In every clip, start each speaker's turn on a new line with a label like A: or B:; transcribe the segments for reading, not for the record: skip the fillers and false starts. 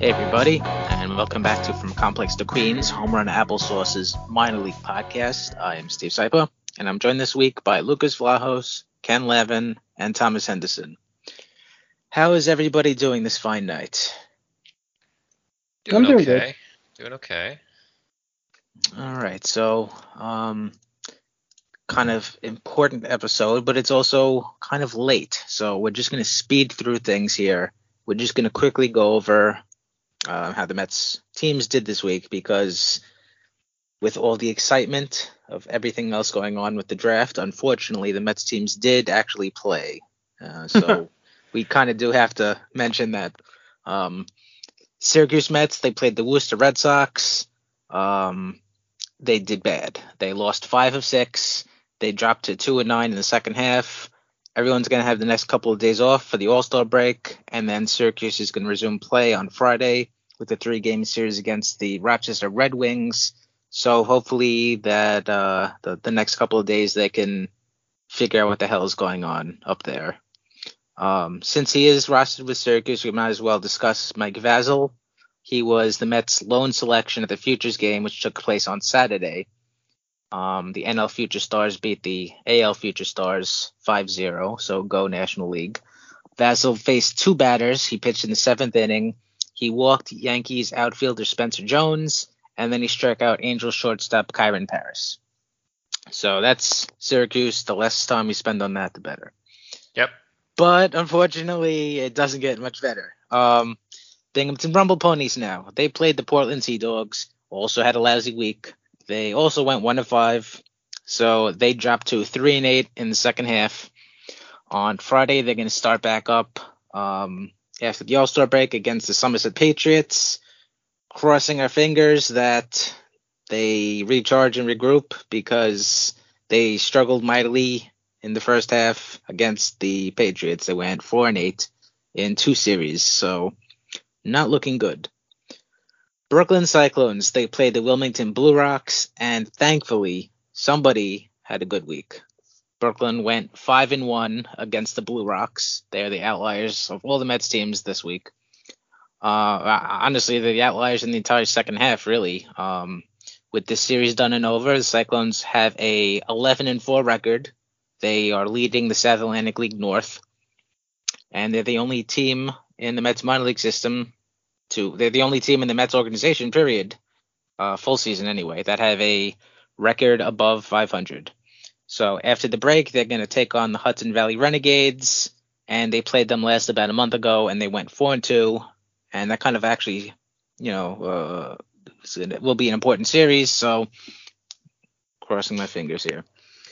A: Hey everybody, and welcome back to From Complex to Queens, Home Run Applesauce's minor league podcast. I am Steve Sypa, and I'm joined this week by Lucas Vlahos, Ken Lavin, and Thomas Henderson. How is everybody doing this fine night?
B: Doing okay. Doing okay.
A: All right, so kind of important episode, but it's also kind of late. So we're just going to speed through things here. We're just going to quickly go over how the Mets teams did this week, because with all the excitement of everything else going on with the draft, unfortunately, the Mets teams did actually play. So we kind of do have to mention that Syracuse Mets, they played the Worcester Red Sox. They did bad. They lost 5 of 6. They dropped to 2-9 in the second half. Everyone's going to have the next couple of days off for the All-Star break, and then Syracuse is going to resume play on Friday with a 3-game series against the Rochester Red Wings. So hopefully that the next couple of days they can figure out what the hell is going on up there. Since he is rostered with Syracuse, we might as well discuss Mike Vasil. He was the Mets' lone selection at the Futures game, which took place on Saturday. The NL Future Stars beat the AL Future Stars 5-0, so go National League. Vasil faced 2 batters. He pitched in the 7th inning. He walked Yankees outfielder Spencer Jones, and then he struck out Angels shortstop Kyron Paris. So that's Syracuse. The less time we spend on that, the better.
B: Yep.
A: But unfortunately, it doesn't get much better. Binghamton Rumble Ponies now. They played the Portland Sea Dogs. Also had a lousy week. They also went 1-5. So they dropped to 3-8 in the second half. On Friday, they're going to start back up after the All-Star break against the Somerset Patriots. Crossing our fingers that they recharge and regroup, because they struggled mightily in the first half against the Patriots. They went 4-8 in 2 series, so not looking good. Brooklyn Cyclones, they played the Wilmington Blue Rocks, and thankfully somebody had a good week. Brooklyn went 5-1 against the Blue Rocks. They're the outliers of all the Mets teams this week. Honestly, they're the outliers in the entire second half, really. With this series done and over, the Cyclones have a 11-4 record. They are leading the South Atlantic League North, and they're the only team in the Mets minor league system they're the only team in the Mets organization, period, full season anyway, that have a record above 500. So after the break, they're going to take on the Hudson Valley Renegades, and they played them last about a month ago, and they went 4-2, and that kind of actually, will be an important series, so crossing my fingers here.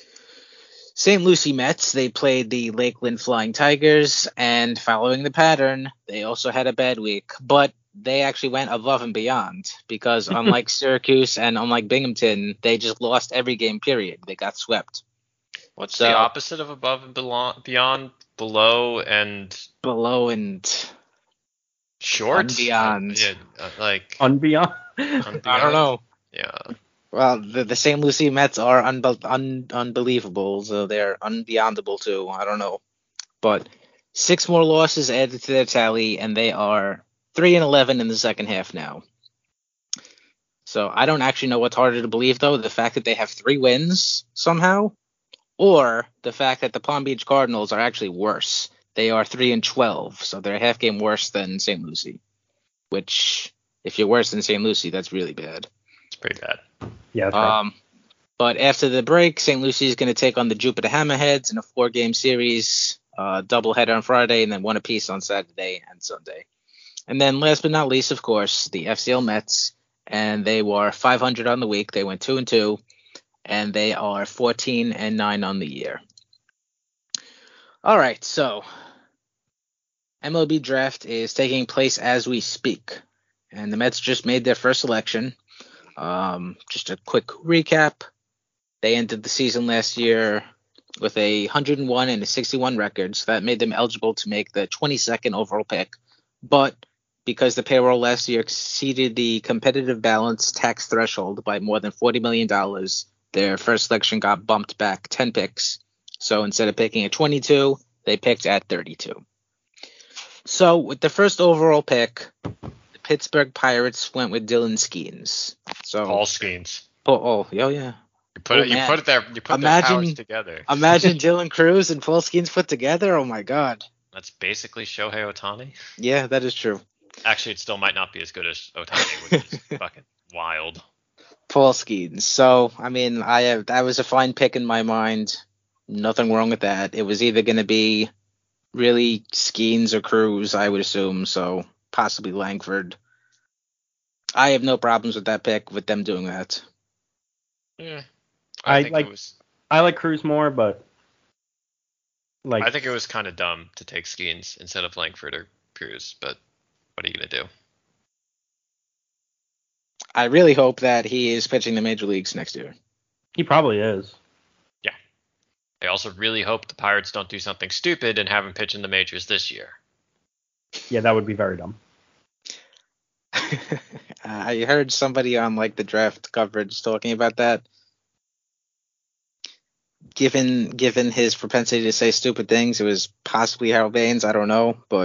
A: St. Lucie Mets, they played the Lakeland Flying Tigers, and following the pattern, they also had a bad week, but they actually went above and beyond, because unlike Syracuse and unlike Binghamton, they just lost every game, period. They got swept.
B: What's the opposite of above and beyond? Below and short?
A: Unbeyond.
C: Unbeyond?
A: I don't know.
B: Yeah.
A: Well, the St. Lucie Mets are unbelievable, so they're unbeyondable too. I don't know. But 6 more losses added to their tally, and they are 3-11 in the second half now. So I don't actually know what's harder to believe, though, the fact that they have 3 wins somehow, or the fact that the Palm Beach Cardinals are actually worse. They are 3-12, so they're a half game worse than St. Lucie, which, if you're worse than St. Lucie, that's really bad.
B: It's pretty bad.
C: Yeah, that's right.
A: But after the break, St. Lucie is going to take on the Jupiter Hammerheads in a 4-game series, doubleheader on Friday, and then 1 apiece on Saturday and Sunday. And then last but not least, of course, the FCL Mets, and they were 500 on the week. They went 2-2, and they are 14-9 on the year. All right, so MLB draft is taking place as we speak, and the Mets just made their first selection. Just a quick recap. They ended the season last year with a 101 and a 61 record, so that made them eligible to make the 22nd overall pick. But because the payroll last year exceeded the competitive balance tax threshold by more than $40 million, their first selection got bumped back 10 picks. So instead of picking at 22, they picked at 32. So with the first overall pick, the Pittsburgh Pirates went with Dylan Skeens. So
B: Paul Skeens.
A: Oh yeah.
B: You put their powers together.
A: Imagine Dylan Cruz and Paul Skeens put together. Oh my God.
B: That's basically Shohei Ohtani.
A: Yeah, that is true.
B: Actually, it still might not be as good as Ohtani, which is fucking wild.
A: Paul Skeens. So, I mean, that was a fine pick in my mind. Nothing wrong with that. It was either going to be really Skeens or Cruz, I would assume. So, possibly Langford. I have no problems with that pick, with them doing that.
B: Yeah.
C: I like Cruz more, but
B: I think it was kind of dumb to take Skeens instead of Langford or Cruz, but what are you going to do?
A: I really hope that he is pitching the major leagues next year.
C: He probably is.
B: Yeah. I also really hope the Pirates don't do something stupid and have him pitch in the majors this year.
C: Yeah, that would be very dumb.
A: I heard somebody on the draft coverage talking about that. Given his propensity to say stupid things, it was possibly Harold Baines. I don't know, but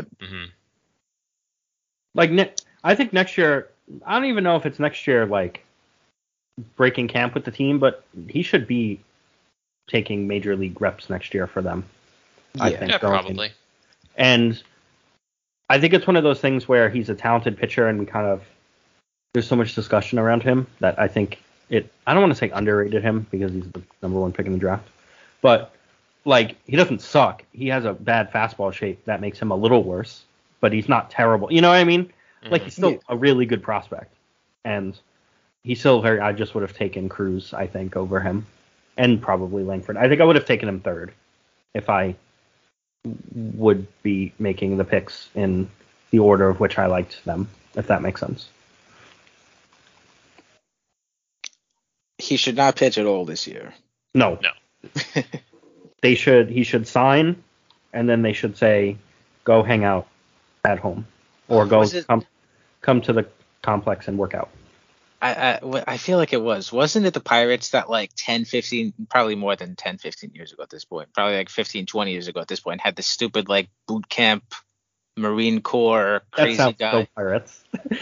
C: I think next year, I don't even know if it's next year, breaking camp with the team, but he should be taking major league reps next year for them.
A: Yeah,
C: I think
B: probably.
C: And I think it's one of those things where he's a talented pitcher, and there's so much discussion around him that I think I don't want to say underrated him because he's the number one pick in the draft, but he doesn't suck. He has a bad fastball shape that makes him a little worse, but he's not terrible. You know what I mean? He's still a really good prospect, and he's still I just would have taken Cruz, I think, over him, and probably Langford. I think I would have taken him third if I would be making the picks in the order of which I liked them, if that makes sense.
A: He should not pitch at all this year.
C: No. He should sign, and then they should say, go hang out at home, or go come to the complex and work out.
A: I feel like it wasn't it the Pirates that 10, 15, probably more than 10, 15 years ago at this point, probably 15, 20 years ago at this point, had this stupid boot camp Marine Corps crazy
C: that sounds
A: guy.
C: So Pirates.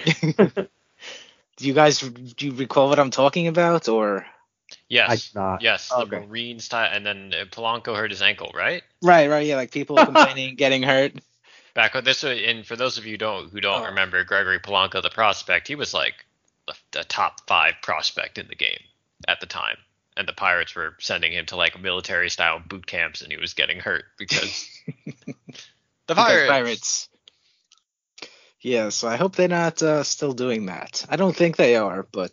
A: Do you recall what I'm talking about, or?
B: Yes.
C: I do not.
B: Yes.
A: Okay.
B: The Marine style, and then Polanco hurt his ankle, right?
A: Right. Yeah, people complaining, getting hurt.
B: Back with this, and for those of you who don't remember Gregory Polanco, the prospect, he was a top 5 prospect in the game at the time, and the Pirates were sending him to military style boot camps, and he was getting hurt because the Pirates.
A: Yeah, so I hope they're not still doing that. I don't think they are, but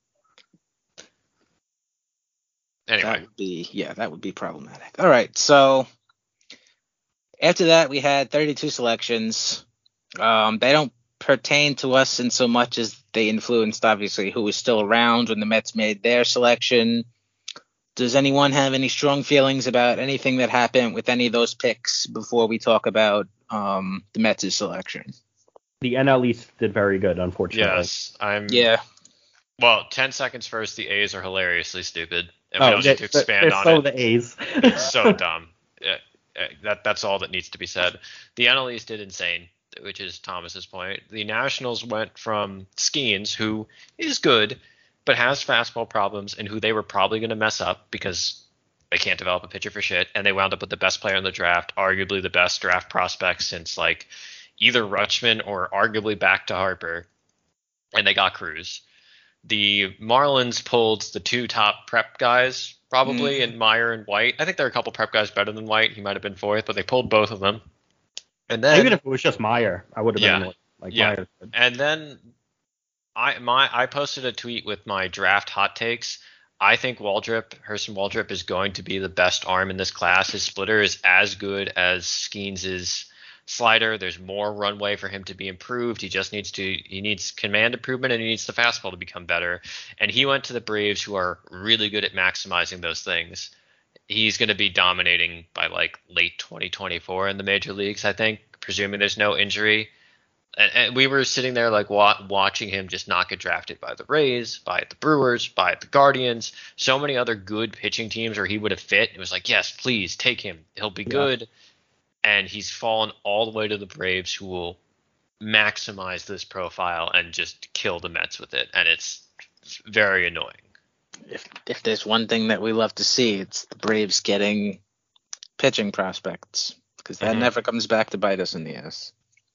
B: anyway,
A: that would be problematic. All right, so after that we had 32 selections. They don't pertain to us in so much as they influenced, obviously, who was still around when the Mets made their selection. Does anyone have any strong feelings about anything that happened with any of those picks before we talk about the Mets' selection?
C: The NL East did very good, unfortunately.
B: Yes,
A: Yeah.
B: Well, 10 seconds first, the A's are hilariously stupid. And we don't need to expand on it.
C: The A's.
B: It's so dumb. That's all that needs to be said. The NL East did insane, which is Thomas's point. The Nationals went from Skeens, who is good, but has fastball problems, and who they were probably going to mess up because they can't develop a pitcher for shit, and they wound up with the best player in the draft, arguably the best draft prospect since either Rutschman or arguably back to Harper, and they got Cruz. The Marlins pulled the 2 top prep guys, probably, in Meyer and White. I think there are a couple prep guys better than White. He might have been 4th, but they pulled both of them. And then,
C: even if it was just Meyer, I would have been Meyer.
B: And then I posted a tweet with my draft hot takes. I think Hurston Waldrep is going to be the best arm in this class. His splitter is as good as Skeens' slider. There's more runway for him to be improved. He needs command improvement, and he needs the fastball to become better. And he went to the Braves, who are really good at maximizing those things. He's going to be dominating by late 2024 in the major leagues, I think, presuming there's no injury. And we were sitting there watching him just not get drafted by the Rays, by the Brewers, by the Guardians, so many other good pitching teams where he would have fit. It was yes, please take him. He'll be good. And he's fallen all the way to the Braves, who will maximize this profile and just kill the Mets with it, and it's very annoying.
A: If there's one thing that we love to see, it's the Braves getting pitching prospects, because that never comes back to bite us in the ass.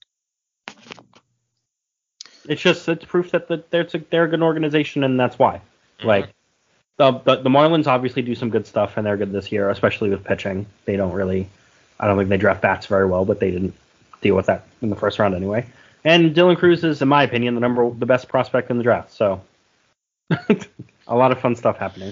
C: It's proof that they're a good organization, and that's why. Like the Marlins obviously do some good stuff, and they're good this year, especially with pitching. I don't think they draft bats very well, but they didn't deal with that in the first round anyway. And Dylan Cruz is, in my opinion, the best prospect in the draft. So a lot of fun stuff happening.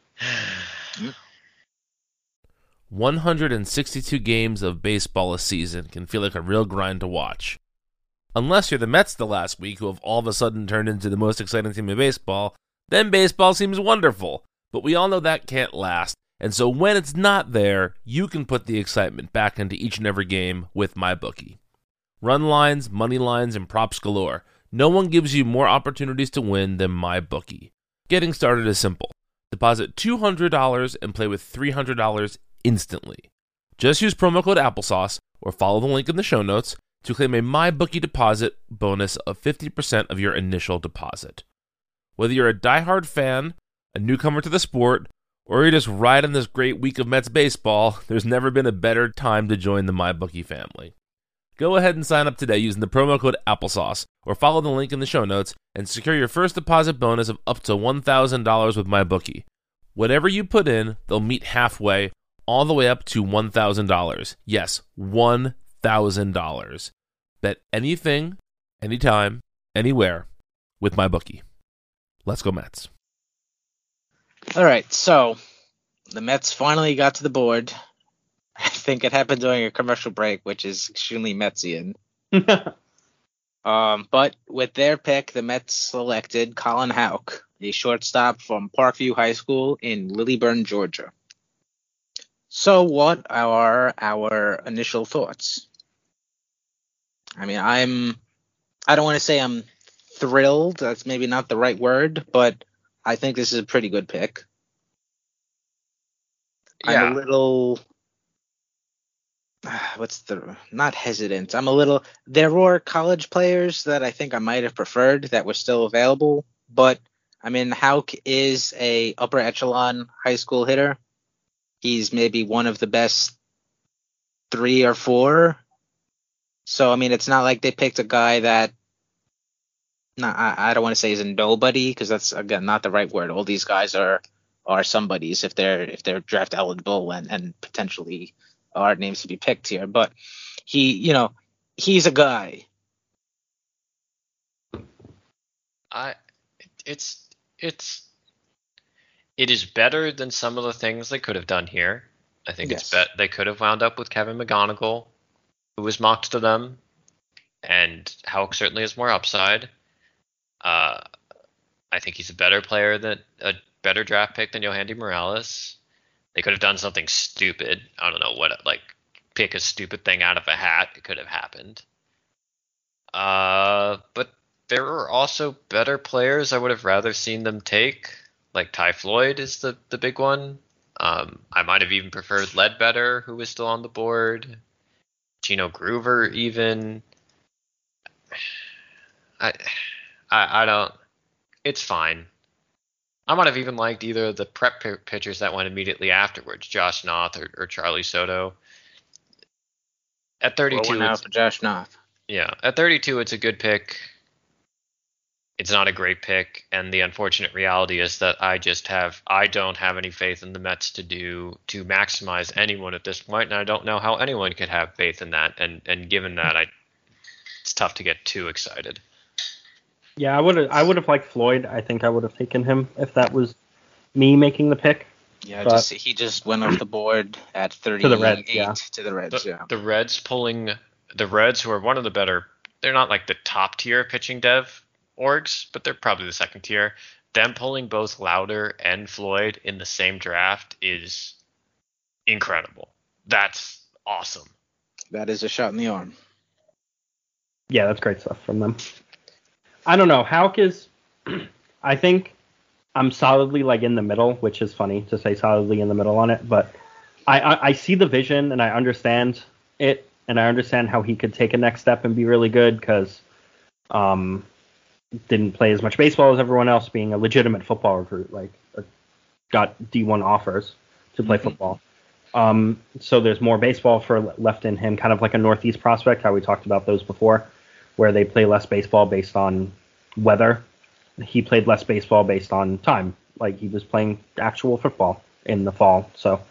D: 162 games of baseball a season can feel like a real grind to watch. Unless you're the Mets the last week, who have all of a sudden turned into the most exciting team in baseball, then baseball seems wonderful. But we all know that can't last, and so when it's not there, you can put the excitement back into each and every game with MyBookie. Run lines, money lines, and props galore. No one gives you more opportunities to win than MyBookie. Getting started is simple. Deposit $200 and play with $300 instantly. Just use promo code APPLESAUCE or follow the link in the show notes to claim a MyBookie deposit bonus of 50% of your initial deposit. Whether you're a diehard fan, a newcomer to the sport, or you're just riding this great week of Mets baseball, there's never been a better time to join the MyBookie family. Go ahead and sign up today using the promo code APPLESAUCE or follow the link in the show notes and secure your first deposit bonus of up to $1,000 with MyBookie. Whatever you put in, they'll meet halfway, all the way up to $1,000. Yes, $1,000. Bet anything, anytime, anywhere with MyBookie. Let's go Mets.
A: All right, so the Mets finally got to the board. I think it happened during a commercial break, which is extremely Metsian. But with their pick, the Mets selected Colin Houck, a shortstop from Parkview High School in Lilburn, Georgia. So what are our initial thoughts? I mean, I don't want to say I'm thrilled. That's maybe not the right word, but I think this is a pretty good pick.
B: Yeah.
A: I'm a little, not hesitant. There were college players that I think I might have preferred that were still available, but I mean, Houck is a upper echelon high school hitter. He's maybe one of the best 3 or 4. So, I mean, it's not like they picked a guy that, I don't want to say he's a nobody, because that's, again, not the right word. All these guys are somebodies if they're draft eligible and potentially are names to be picked here. But he's a guy.
B: It is better than some of the things they could have done here. I think they could have wound up with Kevin McGonigal, who was mocked to them, and Houck certainly has more upside. I think he's a better better draft pick than Yohandy Morales. They could have done something stupid. I don't know what, like pick a stupid thing out of a hat. It could have happened. But there are also better players I would have rather seen them take. Like Ty Floyd is the big one. I might have even preferred Ledbetter, who was still on the board. Gino Groover, even. I don't. It's fine. I might have even liked either of the prep pitchers that went immediately afterwards, Josh Noth or Charlie Soto. At 32,
A: now for Josh Noth.
B: Yeah, at 32, it's a good pick. It's not a great pick, and the unfortunate reality is that I don't have any faith in the Mets to maximize anyone at this point, and I don't know how anyone could have faith in that. And given that, it's tough to get too excited.
C: Yeah, I would have liked Floyd. I think I would have taken him if that was me making the pick.
A: Yeah, he just went off the board at 38
C: to the Reds. Yeah.
A: To the Reds.
B: The Reds, who are one of the better. They're not like the top tier pitching dev orgs, but they're probably the second tier. Them pulling both Lauder and Floyd in the same draft is incredible. That's awesome.
A: That is a shot in the arm.
C: Yeah, that's great stuff from them. I don't know. Houck is, I think I'm solidly like in the middle, which is funny to say solidly in the middle on it, but I see the vision and I understand it. and I understand how he could take a next step and be really good because didn't play as much baseball as everyone else, being a legitimate football recruit, like got D1 offers to play football. So there's more baseball left in him, kind of like a Northeast prospect, how we talked about those before, where they play less baseball based on weather. He played less baseball based on time, like he was playing actual football in the fall. So,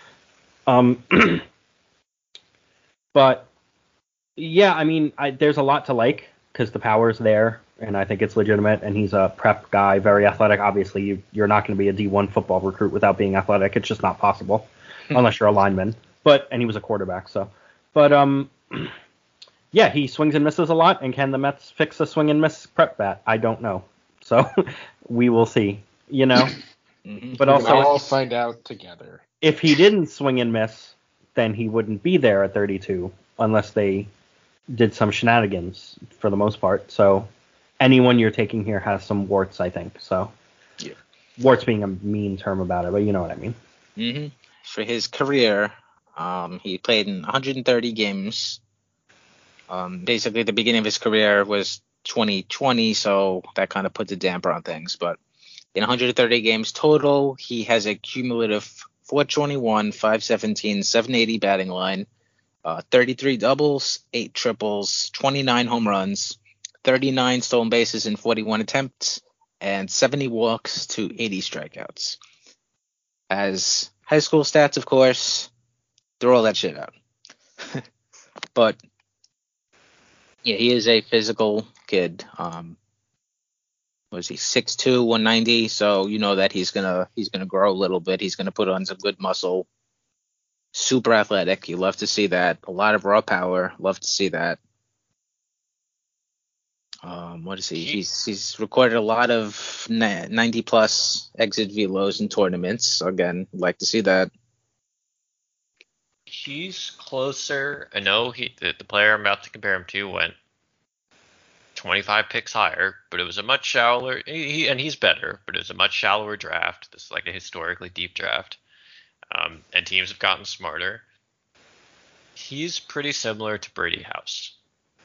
C: but yeah, I mean, there's a lot to like because the power's there, and I think it's legitimate. And he's a prep guy, very athletic. Obviously, you're not going to be a D1 football recruit without being athletic. It's just not possible unless you're a lineman. And he was a quarterback, so. But yeah, he swings and misses a lot. And can the Mets fix a swing and miss prep bat? I don't know. So we will see. You know. But
E: We'll
C: also,
E: all find out together.
C: If he didn't swing and miss, then he wouldn't be there at 32 unless they did some shenanigans for the most part. So anyone you're taking here has some warts, I think. So warts being a mean term about it, but you know what I mean.
A: Mm-hmm. For his career, he played in 130 games. Basically, the beginning of his career was 2020, so that kind of puts a damper on things. But in 130 games total, he has a cumulative 421, 517, 780 batting line, 33 doubles, 8 triples, 29 home runs, 39 stolen bases in 41 attempts, and 70 walks to 80 strikeouts. As high school stats, of course, throw all that shit out. But yeah, he is a physical kid. Was he 6'2", 190? So you know that he's gonna grow a little bit. He's gonna put on some good muscle. Super athletic. You love to see that. A lot of raw power. Love to see that. What is he? He's recorded a lot of 90+ exit velos in tournaments. Again, like to see that.
B: He's closer. I know the player I'm about to compare him to went 25 picks higher, but it was a much shallower. And he's better, but it was a much shallower draft. This is like a historically deep draft, and teams have gotten smarter. He's pretty similar to Brady House.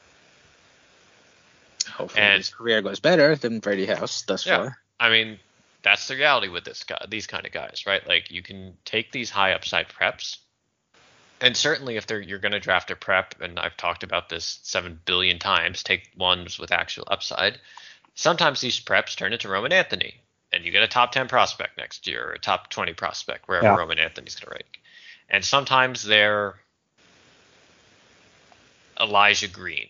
A: Hopefully his career goes better than Brady House thus far.
B: I mean, that's the reality with these kind of guys, right? Like you can take these high upside preps. And certainly if you're going to draft a prep, and I've talked about this 7 billion times, take ones with actual upside. Sometimes these preps turn into Roman Anthony, and you get a top 10 prospect next year, or a top 20 prospect, wherever Roman Anthony's going to rank. And sometimes they're Elijah Green.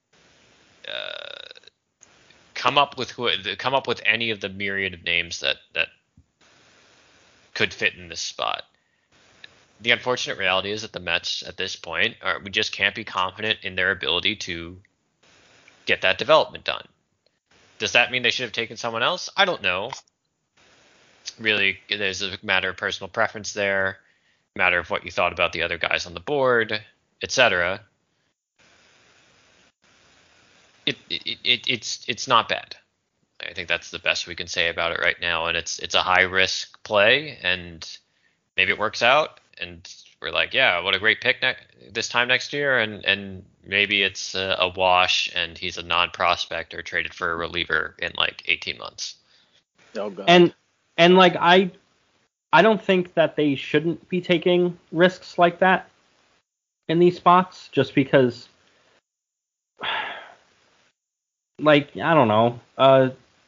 B: Come up with any of the myriad of names that could fit in this spot. The unfortunate reality is that the Mets at this point we just can't be confident in their ability to get that development done. Does that mean they should have taken someone else? I don't know. Really, there's a matter of personal preference there, a matter of what you thought about the other guys on the board, etc. It's not bad. I think that's the best we can say about it right now, and it's a high risk play, and maybe it works out, and we're like, yeah, what a great pick this time next year, and maybe it's a wash, and he's a non-prospect or traded for a reliever in like 18 months.
A: Oh God.
C: And like I don't think that they shouldn't be taking risks like that in these spots, just because, like, I don't know,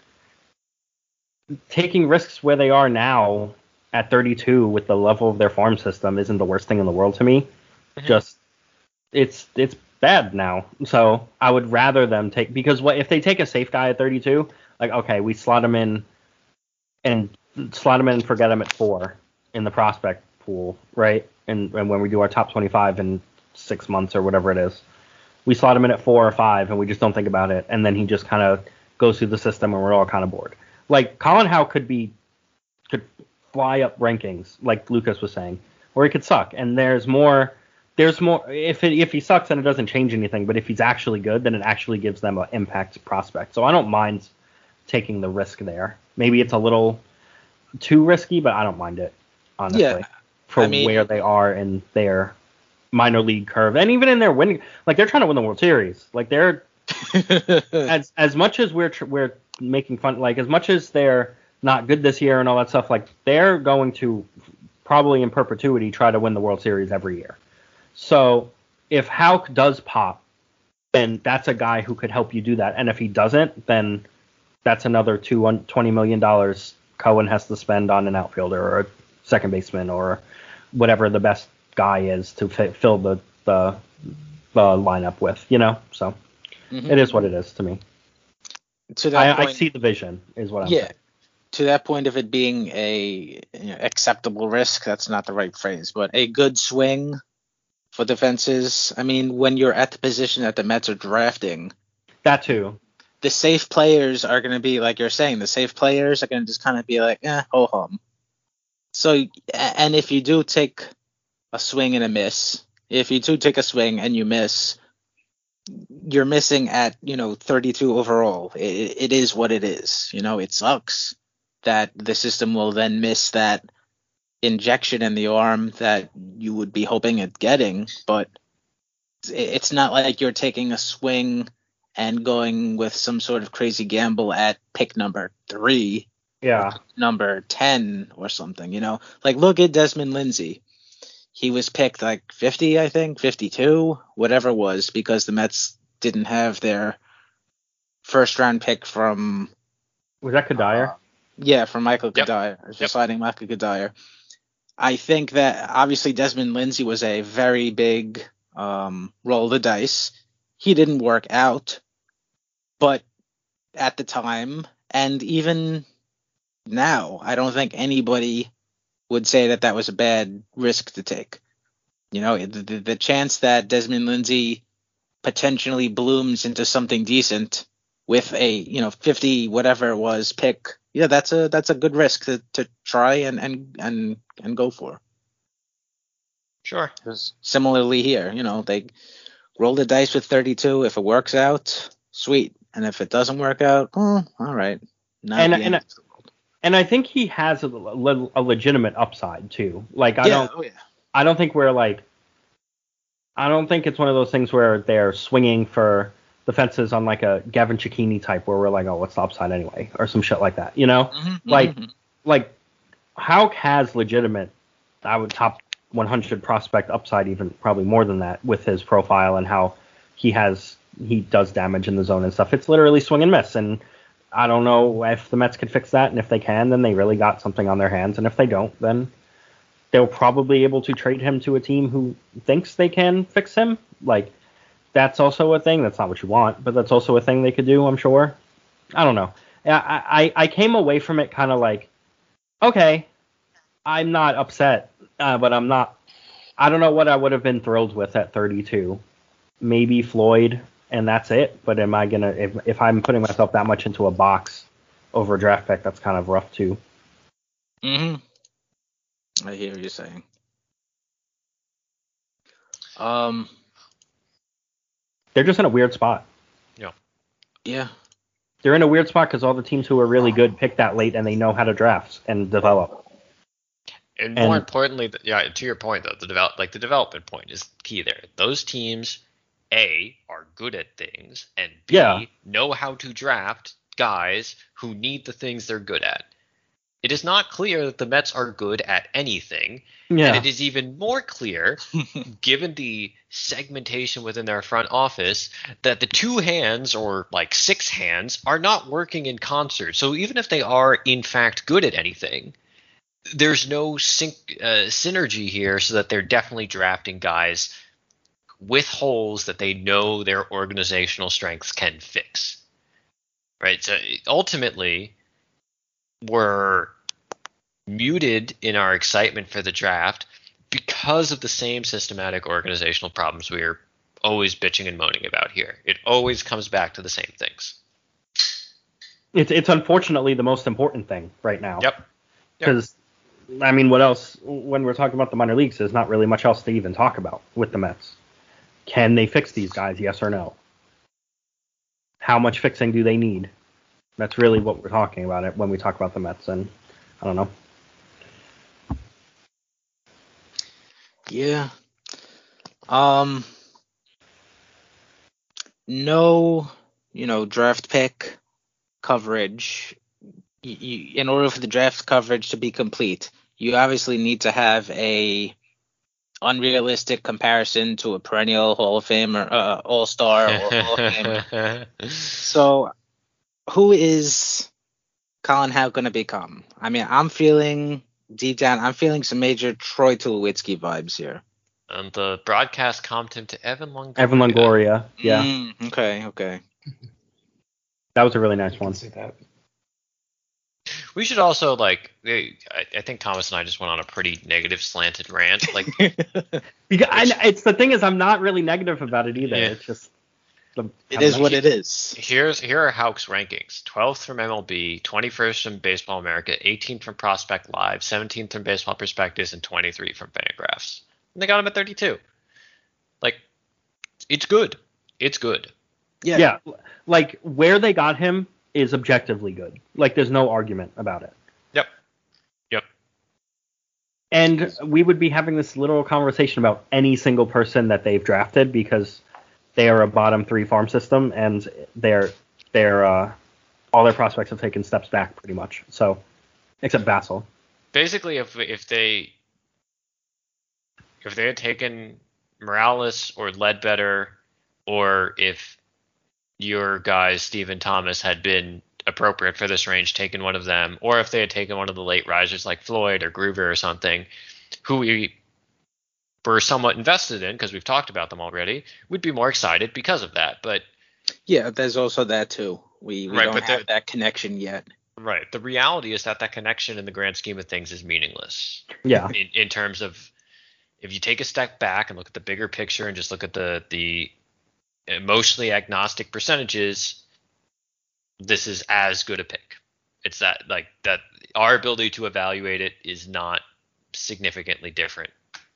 C: taking risks where they are now at 32 with the level of their farm system isn't the worst thing in the world to me. Mm-hmm. Just it's bad now. So I would rather them take, because if they take a safe guy at 32, like, okay, we slot him in and forget him at 4 in the prospect pool, right? And when we do our top 25 in 6 months or whatever it is, we slot him in at 4 or 5 and we just don't think about it. And then he just kind of goes through the system and we're all kind of bored. Like Colin Howe could fly up rankings, like Lucas was saying, or he could suck. And there's more. If he sucks, then it doesn't change anything. But if he's actually good, then it actually gives them an impact prospect. So I don't mind taking the risk there. Maybe it's a little too risky, but I don't mind it, honestly, where they are in their minor league curve, and even in their winning, like they're trying to win the World Series. Like they're as much as we're making fun, like as much as they're not good this year and all that stuff, like they're going to probably in perpetuity try to win the World Series every year. So if Houck does pop, then that's a guy who could help you do that. And if he doesn't, then that's another $20 million Cohen has to spend on an outfielder or a second baseman or whatever the best guy is to fill the lineup with, So It is what it is to me.
A: To that point,
C: I see the vision, is what I'm
A: yeah.
C: saying.
A: To that point of it being a acceptable risk, that's not the right phrase, but a good swing for defenses. I mean, when you're at the position that the Mets are drafting,
C: that too.
A: The safe players are going to be, like you're saying, the safe players are going to just kind of be like, ho hum. So, and if you do take a swing and a miss, if you do take a swing and you miss, you're missing at 32 overall. It is what it is. It sucks that the system will then miss that injection in the arm that you would be hoping at getting, but it's not like you're taking a swing and going with some sort of crazy gamble at pick number 3, number 10 or something. Like look at Desmond Lindsay. He was picked like 50, I think, 52, whatever it was, because the Mets didn't have their first round pick from.
C: Was that Kadire?
A: From Michael Kadire. Just sliding Michael Kadire. I think that obviously Desmond Lindsay was a very big roll of the dice. He didn't work out, but at the time, and even now, I don't think anybody would say that was a bad risk to take. The chance that Desmond Lindsay potentially blooms into something decent with a 50 whatever it was pick, that's a good risk to try and go for.
B: Sure.
A: Similarly here, they roll the dice with 32. If it works out, sweet, and if it doesn't work out, all right.
C: And I think he has a legitimate upside too. Like I don't think we're like, I don't think it's one of those things where they're swinging for the fences on like a Gavin Cecchini type where we're like, oh, what's the upside anyway, or some shit like that, Like Houck has legitimate, I would top 100 prospect upside, even probably more than that, with his profile and how he does damage in the zone and stuff. It's literally swing and miss, and I don't know if the Mets could fix that, and if they can, then they really got something on their hands, and if they don't, then they'll probably be able to trade him to a team who thinks they can fix him. Like, that's also a thing. That's not what you want, but that's also a thing they could do, I'm sure. I don't know. I came away from it kind of like, okay, I'm not upset, but I'm not. I don't know what I would have been thrilled with at 32. Maybe Floyd, and that's it. But am I gonna, if I'm putting myself that much into a box over a draft pick, that's kind of rough too.
A: I hear what you're saying.
C: They're just in a weird spot.
B: Yeah.
C: They're in a weird spot because all the teams who are really good pick that late, and they know how to draft and develop.
B: And more importantly, to your point though, the development point is key there. Those teams, A, are good at things, and B, know how to draft guys who need the things they're good at. It is not clear that the Mets are good at anything, and it is even more clear, given the segmentation within their front office, that the 2 hands or like 6 hands are not working in concert. So even if they are in fact good at anything, there's no synergy here, so that they're definitely drafting guys with holes that they know their organizational strengths can fix. Right? So ultimately, we're muted in our excitement for the draft because of the same systematic organizational problems we are always bitching and moaning about here. It always comes back to the same things.
C: It's unfortunately the most important thing right now.
B: Yep.
C: Because, I mean, what else, when we're talking about the minor leagues, there's not really much else to even talk about with the Mets. Can they fix these guys, yes or no? How much fixing do they need? That's really what we're talking about it when we talk about the Mets, and I don't know.
A: Yeah. No, draft pick coverage. In order for the draft coverage to be complete, you obviously need to have a unrealistic comparison to a perennial Hall of Fame or All-Star or Hall of Fame. So, who is Colin Houck going to become? I mean, deep down, I'm feeling some major Troy Tulowitzki vibes here.
B: And the broadcast comped him to Evan Longoria.
C: Evan Longoria, yeah.
A: Okay.
C: That was a really nice
E: I can
C: one.
E: see that.
B: We should also, I think Thomas and I just went on a pretty negative slanted rant.
C: It's the thing is, I'm not really negative about it either.
B: Yeah.
C: It's just
A: It is what it is.
B: Here are Houck's rankings: 12th from MLB, 21st from Baseball America, 18th from Prospect Live, 17th from Baseball Prospectus, and 23 from Fangraphs. And they got him at 32. It's good. It's good.
C: Yeah, like where they got him is objectively good. Like there's no argument about it.
B: Yep.
C: And we would be having this little conversation about any single person that they've drafted because they are a bottom 3 farm system and they're all their prospects have taken steps back pretty much. So except Vassell.
B: Basically, if they had taken Morales or Ledbetter, or if your guy Stephen Thomas had been appropriate for this range, taken one of them, or if they had taken one of the late risers like Floyd or Groover or something, who we were somewhat invested in because we've talked about them already, we'd be more excited because of that. But
A: yeah, there's also that too. We don't have that connection yet.
B: Right. The reality is that connection in the grand scheme of things is meaningless.
C: Yeah.
B: In terms of, if you take a step back and look at the bigger picture and just look at the emotionally agnostic percentages, this is as good a pick. It's that our ability to evaluate it is not significantly different.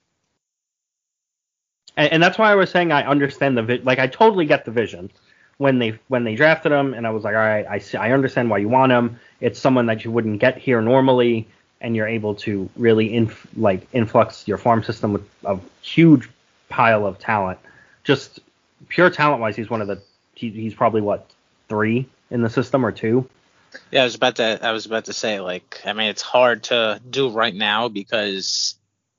C: And that's why I was saying I understand I totally get the vision when they drafted him, and I was like, all right, I understand why you want him. It's someone that you wouldn't get here normally, and you're able to really influx your farm system with a huge pile of talent. Just pure talent wise, he's probably 3 in the system or 2.
A: Yeah, I was about to say, it's hard to do right now because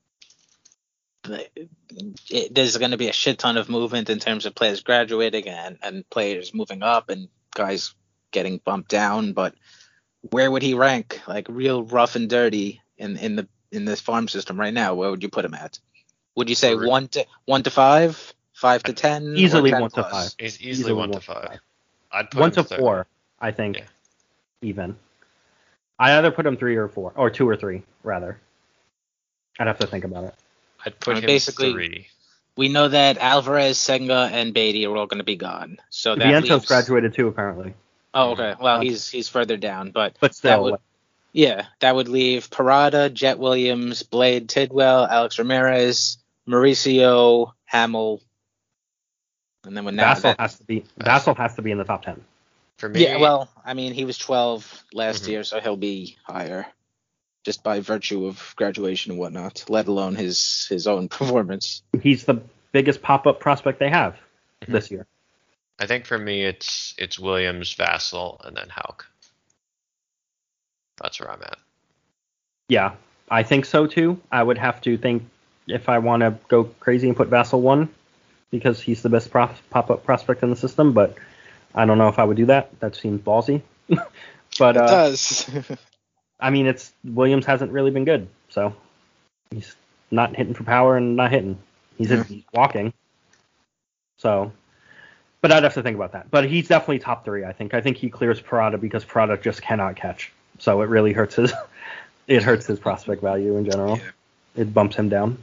A: there's going to be a shit ton of movement in terms of players graduating and players moving up and guys getting bumped down. But where would he rank? Real rough and dirty in this farm system right now? Where would you put him at? Would you say 1 to 5, 5 to 10?
C: Easily 1 to 5.
B: He's easily 1 to 5. I'd put
C: 1
B: him
C: to 4, I think. Yeah. Even. I either put him 3 or 4, or 2 or 3 rather. I'd have to think about it.
B: I'd put him
A: basically
B: 3.
A: We know that Alvarez, Senga, and Beatty are all going to be gone. So that
C: Viento's graduated too, apparently.
A: Oh, okay. Well, he's further down, but
C: still,
A: that would leave Parada, Jet Williams, Blade Tidwell, Alex Ramirez, Mauricio, Hamill, and then
C: Vassell has to be in the top 10.
B: For me,
A: yeah. Well, he was 12 last year, so he'll be higher, just by virtue of graduation and whatnot. Let alone his own performance.
C: He's the biggest pop-up prospect they have this year.
B: I think for me, it's Williams, Vassell, and then Houck. That's where I'm at.
C: Yeah, I think so too. I would have to think if I want to go crazy and put Vassell 1 because he's the best pop-up prospect in the system, but I don't know if I would do that. That seems ballsy. But
A: it does.
C: Williams hasn't really been good, so he's not hitting for power and not hitting. He's walking. So, but I'd have to think about that. But he's definitely top 3. I think he clears Parada because Parada just cannot catch. So it really hurts his prospect value in general. Yeah. It bumps him down.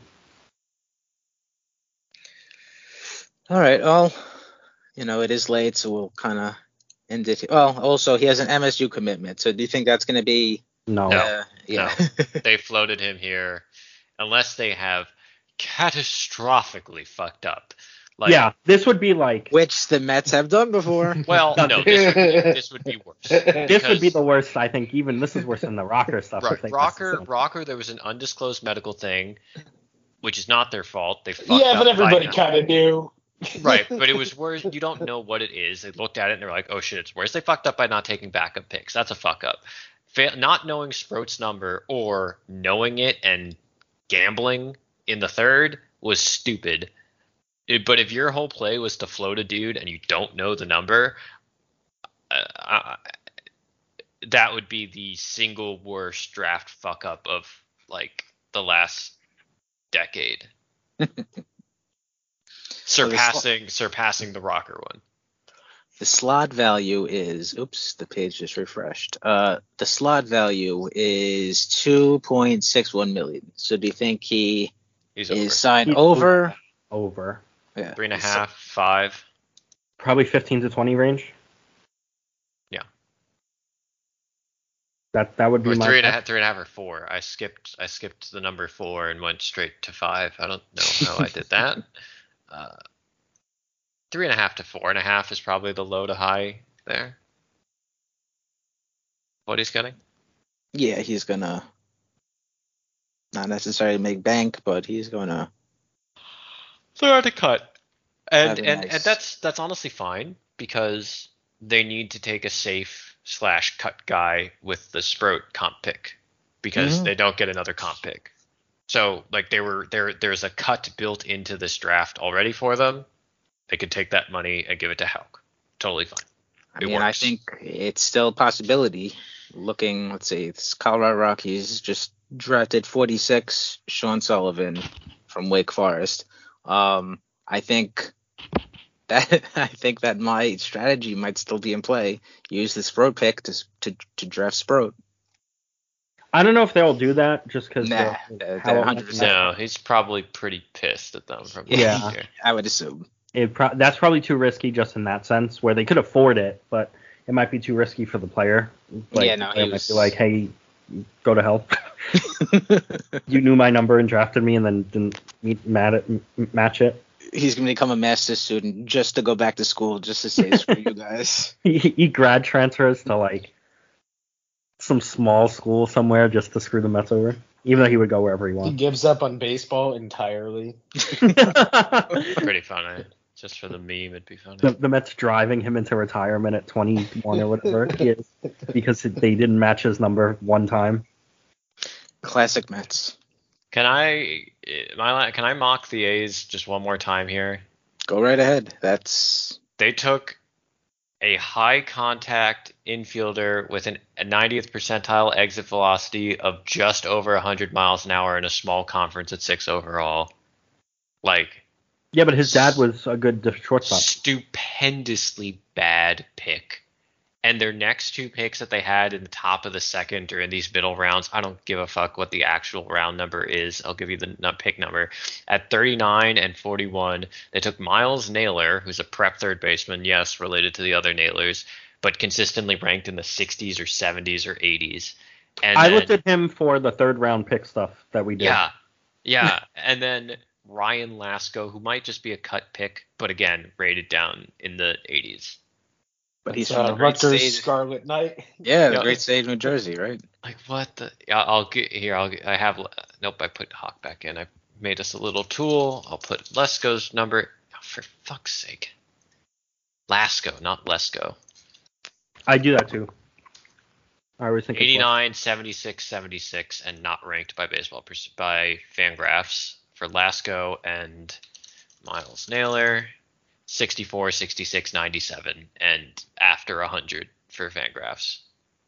A: All right. Well, it is late, so we'll kind of end it. Well, also he has an MSU commitment. So do you think that's going to be?
C: No.
B: No. They floated him here unless they have catastrophically fucked up.
C: This would be
A: which the Mets have done before.
B: Well, no, this would be worse.
C: This would be the worst, I think. Even this is worse than the Rocker stuff.
B: Right. Rocker, there was an undisclosed medical thing. which is not their fault. They fucked
E: Yeah,
B: up
E: but everybody
B: by-
E: kind of knew.
B: Right, but it was worse. You don't know what it is. They looked at it and they're like, "Oh shit, it's worse." They fucked up by not taking backup picks. That's a fuck up. Not knowing Sproat's number or knowing it and gambling in the third was stupid. But if your whole play was to float a dude and you don't know the number, that would be the single worst draft fuck up of like the last decade. surpassing the rocker one.
A: The slot value is, oops, the page just refreshed. The slot value is 2.61 million. So do you think
B: He's
A: is signed
C: He's
A: over?
C: Over.
A: Yeah.
B: 3.5, 5.
C: Probably 15 to 20 range.
B: Yeah.
C: That would be
B: Or
C: my
B: 3.5 or 4. I skipped the number 4 and went straight to 5. I don't know how I did that. 3.5 to 4.5 is probably the low to high there. What he's getting?
A: Yeah, he's gonna not necessarily make bank, but he's gonna.
B: They're hard to cut, and
A: That'd be
B: and,
A: nice.
B: and that's honestly fine because they need to take a safe / cut guy with the Sprout comp pick because
A: Mhm.
B: they don't get another comp pick. So like there's a cut built into this draft already for them. They could take that money and give it to Houck. Totally fine.
A: I
B: It
A: mean, I
B: works.
A: think it's still a possibility. Looking, let's see, it's Colorado Rockies just drafted 46 Sean Sullivan from Wake Forest. I think that my strategy might still be in play. Use the Sproat pick to draft Sproat.
C: I don't know if they'll do that just because
A: Nah, they're 100%.
B: No, he's probably pretty pissed at them from
C: Yeah.
B: last year.
A: I would assume.
C: that's probably too risky just in that sense where they could afford it, but it might be too risky for the player. Like,
A: Yeah, no,
C: the player
A: he
C: might
A: was
C: be like, hey, go to hell. You knew my number and drafted me and then didn't match it.
A: He's gonna become a master's student just to go back to school, just to say screw you guys.
C: He grad transfers to like some small school somewhere just to screw the Mets over, even though he would go wherever he
E: He
C: wants.
E: gives up on baseball entirely.
B: Pretty funny. Just for the meme, it'd be funny.
C: The Mets driving him into retirement at 21 or whatever he is because they didn't match his number one time.
A: Classic Mets.
B: Can I mock the A's just one more time here?
A: Go right ahead. That's
B: They took a high contact infielder with a 90th percentile exit velocity of just over 100 miles an hour in a small conference at 6 overall. Like,
C: Yeah, but his dad was a good shortstop.
B: stupendously bad pick. And their next two picks that they had in the top of the second or in these middle rounds, I don't give a fuck what the actual round number is. I'll give you the pick number. At 39 and 41, they took Miles Naylor, who's a prep third baseman, yes, related to the other Naylors, but consistently ranked in the 60s or 70s or 80s. And
C: I
B: then-
C: looked at him for the third round pick stuff that we did.
B: Yeah. And then Ryan Lasko, who might just be a cut pick, but again, rated down in the 80s.
A: but he's from the great
E: Rutgers
A: state.
E: Scarlet Knight.
A: Yeah, the
B: Yeah.
A: great state of New Jersey, right?
B: Like what the? I'll get here. I have. Nope. I put Hawk back in. I made us a little tool. I'll put Lesko's number. Oh, for fuck's sake. Lasko, not Lesko.
C: I do that too. I always think it's
B: 89, 76, 76, and not ranked by by Fangraphs for Lasko and Miles Naylor. 64, 66, 97, and after 100 for Fangraphs.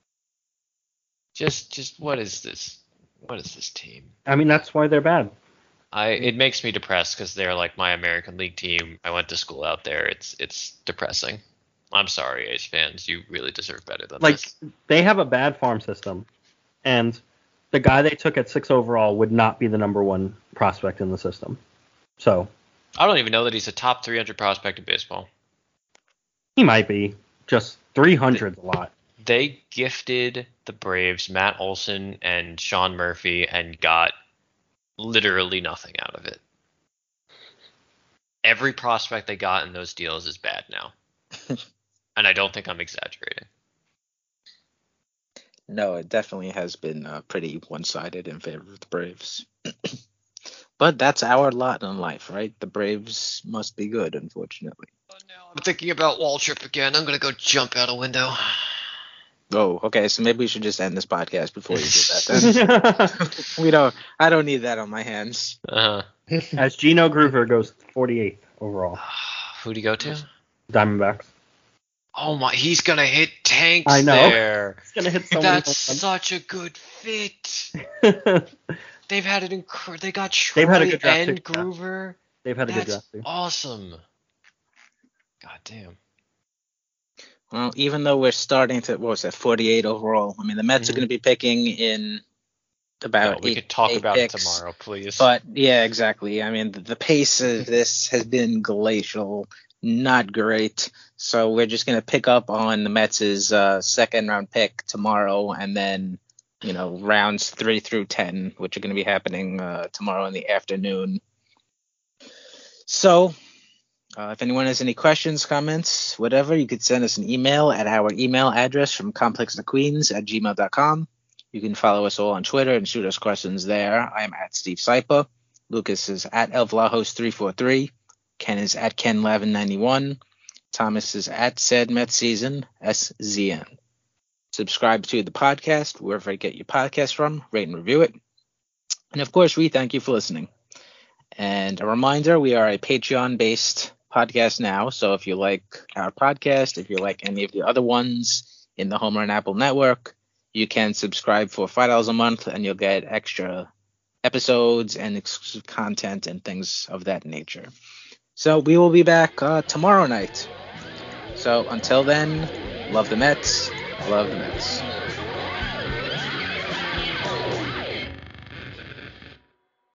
B: Just what is this? What is this team?
C: I mean, that's why they're bad.
B: It makes me depressed because they're like my American League team. I went to school out there. It's depressing. I'm sorry, A's fans. You really deserve better than
C: Like,
B: this.
C: they have a bad farm system, and the guy they took at 6 overall would not be the number one prospect in the system. So
B: I don't even know that he's a top 300 prospect in baseball.
C: he might be. Just 300's a lot.
B: They gifted the Braves Matt Olson and Sean Murphy and got literally nothing out of it. Every prospect they got in those deals is bad now. And I don't think I'm exaggerating.
A: No, it definitely has been pretty one-sided in favor of the Braves. But that's our lot in life, right? The Braves must be good, unfortunately.
B: Now I'm thinking about Waltrip again. I'm gonna go jump out a window.
A: Oh, okay. So maybe we should just end this podcast before you do that. Then I don't need that on my hands.
C: As Gino Groover goes 48th overall.
B: Who'd he go to?
C: Diamondbacks.
B: Oh my! He's gonna hit Tanks
C: I know.
B: there.
C: He's gonna hit so
B: That's
C: many
B: such a good fit.
C: home
B: They've had it they got
C: They've had a
B: Troy
C: good draft
B: and
C: too, yeah.
B: Groover.
C: They've had a good
B: That's
C: draft too.
B: awesome. God damn.
A: Well, even though we're starting to, 48 overall? I mean, the Mets are going to be picking in about
B: We
A: eight,
B: could talk
A: eight
B: about
A: picks.
B: it tomorrow, please.
A: But yeah, exactly. I mean, the pace of this has been glacial, not great. So we're just going to pick up on the Mets' second round pick tomorrow, and then rounds 3 through 10, which are going to be happening tomorrow in the afternoon. So if anyone has any questions, comments, whatever, you could send us an email at our email address from complexthequeens@gmail.com. You can follow us all on Twitter and shoot us questions there. I am at Steve Sypa. Lucas is at ElVlahos343. Ken is at KenLavin91. Thomas is at SadMetsSeason, SZN. Subscribe to the podcast wherever you get your podcast from. Rate and review it. And of course, we thank you for listening. And a reminder, we are a Patreon-based podcast now. So if you like our podcast, if you like any of the other ones in the Homer and Apple network, you can subscribe for $5 a month and you'll get extra episodes and exclusive content and things of that nature. So we will be back tomorrow night. So until then, love the Mets. Love the Mets.